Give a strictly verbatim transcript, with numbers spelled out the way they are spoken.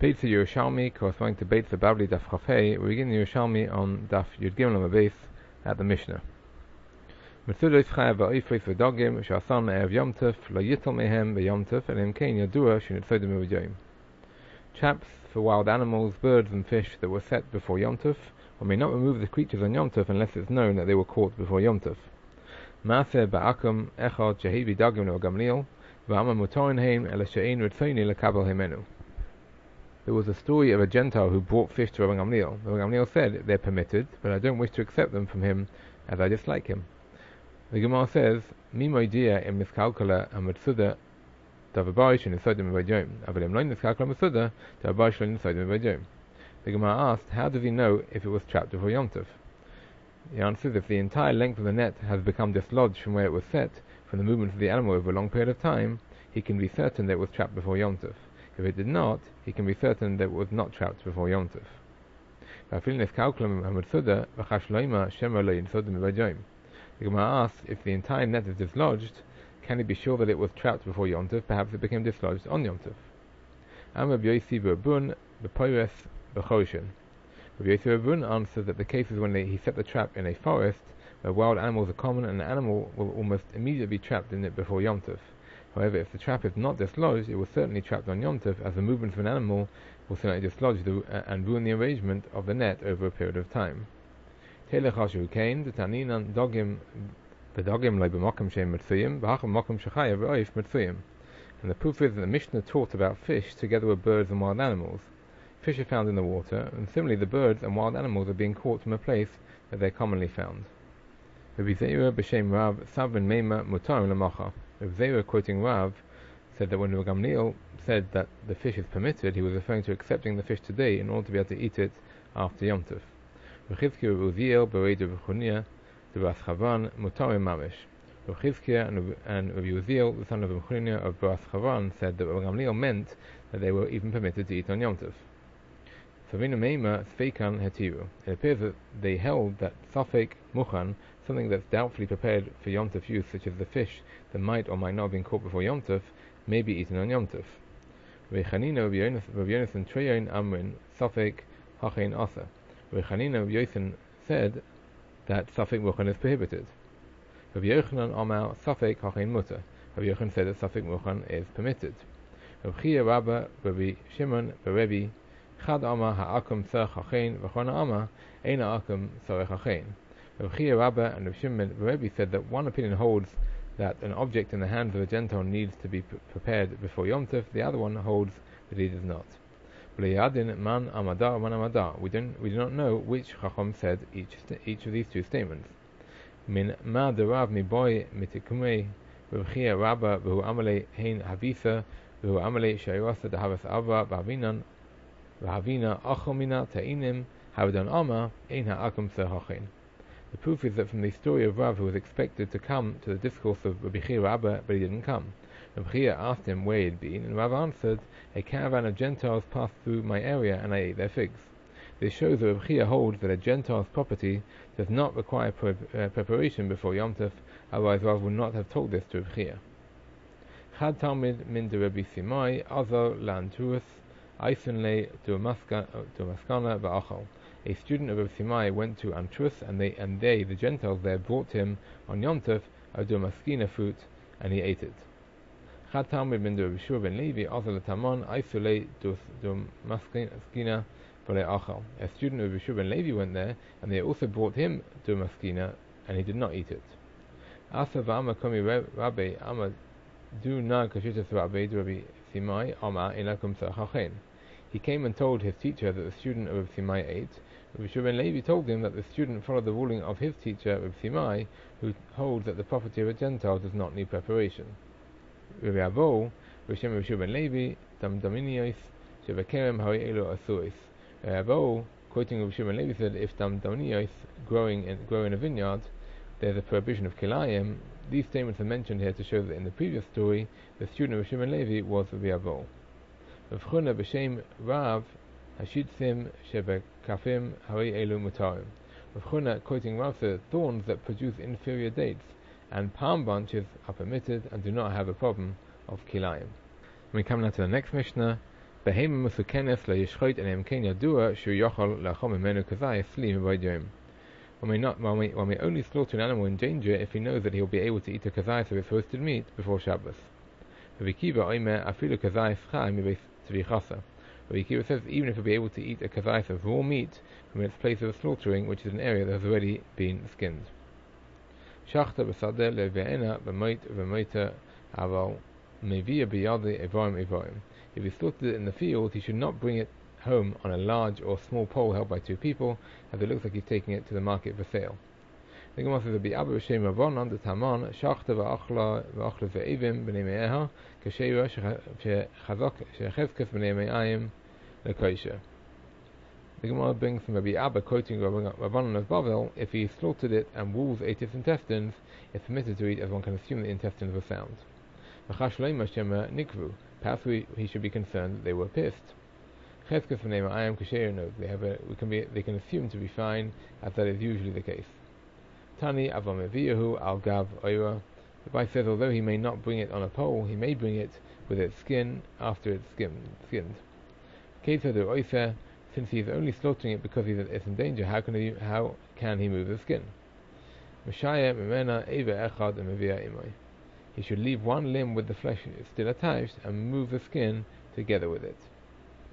Beitza Yerushalmi, corresponding to Beitza Babli Daf Chafei. We begin Yerushalmi on Daf Yud Gimel on the base at the Mishnah. Metzudos Chayav Va'ifris V'Dogim Sh'Asan Erev Yom Tov Lo Yitel Mehem B'Yom Tov Elim Kein Yadua Shenitzodem V'Yom. Traps for wild animals, birds and fish that were set before Yom Tov, or may not remove the creatures on Yom Tov unless it's known that they were caught before Yom Tov. Maaseh Ba'akum Echad Shehevi Dagim Lo Gamliel V'Ama Mutorin Heim Ela She'ein Ritzoni Lekabel Himenu. There was a story of a Gentile who brought fish to Rabbi Gamliel. Rabbi Gamliel said, "They're permitted, but I don't wish to accept them from him, as I dislike him." The Gemara says, "Mi moidia im niskalkala amitzuda davabayish in isodim v'vayom, avalim lo niskalkala mitzuda davabayish lo isodim v'vayom." The Gemara asked, "How does he know if it was trapped before Yom Tov?" He answers, "If the entire length of the net has become dislodged from where it was set, from the movement of the animal over a long period of time, he can be certain that it was trapped before Yom Tov. If it did not, he can be certain that it was not trapped before Yom Tov." The Gemara asks, if the entire net is dislodged, can he be sure that it was trapped before Yom Tov? Perhaps it became dislodged on Yom Tov. Rabbi Yossi Rabun answers that the cases when they, he set the trap in a forest where wild animals are common and the animal will almost immediately be trapped in it before Yom Tov. However, if the trap is not dislodged, it was certainly trapped on Yom Tov, as the movement of an animal will certainly dislodge the, uh, and ruin the arrangement of the net over a period of time. And the proof is that the Mishnah taught about fish together with birds and wild animals. Fish are found in the water, and similarly the birds and wild animals are being caught from a place that they are commonly found. Rabbi Zeira b'shem Rav Savin Meima Mutarim Lamacha. Rabbi Zeira, quoting Rav, said that when Rabbi Gamliel said that the fish is permitted, he was referring to accepting the fish today in order to be able to eat it after Yom Tov. Rabbi Chizkiya Uziel Bereid Rabbi Chunia B'ras Chavan Mutarim Mamish. Rabbi Chizkiya and Rabbi Uziel, the son of Rabbi Chunia of B'ras Chavan, said that Rabbi Gamliel meant that they were even permitted to eat on Yom Tov. Savina Meima Sveikan Hetiru. It appears that they held that Safek Muchan, something that's doubtfully prepared for Yom Tov use, such as the fish that might or might not have been caught before Yom Tov, may be eaten on Yom Tov. Rabbi Chanina Rabbi Yonasan Treyon Amrin Safek Hachein Asa. Rabbi Chanina Rabbi Yonasan said that Safek Muchan is prohibited. Rabbi Yochanan Amar Safek Hachein Mutter. Rabbi Yochanan said that Safek Muchan is permitted. Rabbi Chia Rabba Rabbi Shimon Berebi Chad Amar Ha'akum Tzarech Hachein V'chona Amar Eina Akum Tzarech Hachein. Rabbi Chia Rabba and Rabbi Shimon Berebi said that one opinion holds that an object in the hands of a Gentile needs to be p- prepared before Yom Tov. The other one holds that it does not. Man Amada Man Amada. We don't we do not know which Chacham said each st- each of these two statements. Min Ma Derav Mi Boy Mitikumei Rabbi Chia Rabba V'hu Amalei Hein Havisa V'hu Amalei Shayurasa Dahavas Ava B'Havinan V'Havina Achomina Ta'inim Havdan Ama Ein Ha'akum Tzarech. The proof is that from the story of Rav, who was expected to come to the discourse of Rabbi Chia Rabba, but he didn't come. Rabbi Chia asked him where he had been, and Rav answered, "A caravan of Gentiles passed through my area, and I ate their figs." This shows that Rabbi Chia holds that a Gentile's property does not require pre- uh, preparation before Yom Tov, otherwise Rav would not have told this to Rabbi Chia. Chad Talmid min de Rabbi Simai, Azar Lanturus, Eisenle to Maskana Va'achal. A student of Rabbi Simai went to Antrus, and they and they, the Gentiles there, brought him on Yom Tov a domaskina fruit, and he ate it. Chad Talmid min Rabbi Shua ben Levi, Azal Tamon, Aisule domaskina v'le achal. A student of Rabbi Shua ben Levi went there, and they also brought him domaskina, and he did not eat it. Asa v'ama komi Rabbi Ama du na kashitas Rabbi Rabbi Simai Ama inakum tzarech. He came and told his teacher that the student of Rabbi Simai ate. Rabbi Shua ben Levi told him that the student followed the ruling of his teacher, Rabbi Simai, who holds that the property of a Gentile does not need preparation. Rabbi Abo, Rabbi Shua ben Levi, Dam Daminios, Shebekerem Hari Elo Asuris. Rabbi Abo, quoting Rabbi Shua ben Levi, said, if Dam Daminios growing in, grow in a vineyard, there is a prohibition of Kilayim. These statements are mentioned here to show that in the previous story, the student of Rabbi Shua ben Levi was Rabbi Abo. Rav Chuna b'shem Rav Hashitzim Shebekafim Hari Elu Mutarim. Rav Chuna, quoting Rav, said thorns that produce inferior dates and palm branches are permitted and do not have a problem of kilayim. We come now to the next Mishnah, Behema musukenes la yishchot enem ken yadua shu yochol lachom mimenu kazai slim b'yom. One may not, one may, one may only slaughter an animal in danger if he knows that he will be able to eat a kazai of its roasted meat before Shabbos. Rabbi Kiva oimer afilu kazai schai mibeis tzvichasa. Rabbi Kiva says even if he'll be able to eat a kazai of raw meat from its place of slaughtering, which is an area that has already been skinned. Shachta b'sadeh leve'ena b'moit v'moita aval mevia b'yadi evarim evarim. If he slaughtered it in the field, he should not bring it home on a large or small pole held by two people, as it looks like he's taking it to the market for sale. The Gemara says, "Be Abba b'shem Rabbanan the Taman shachta v'achla v'achla ve'evim b'nei me'eha k'sheira shechazok shechezkes b'nei me'ayim lekosher." The Gemara brings from Rabbi Abba quoting Rabbanan of Bavel, if he slaughtered it and wolves ate its intestines, it's permitted to eat, as one can assume the intestines were sound. Perhaps we, he should be concerned that they were pissed. Chezkes v'nei me'ayim k'sheira, no, they have a, we can be, they can assume to be fine, as that is usually the case. Tani avam eviyahu al gav oira. The Bible says, although he may not bring it on a pole, he may bring it with its skin after it's skinned. skinned. Since he is only slaughtering it because it's in danger, how can he how can he move the skin? He should leave one limb with the flesh still attached and move the skin together with it.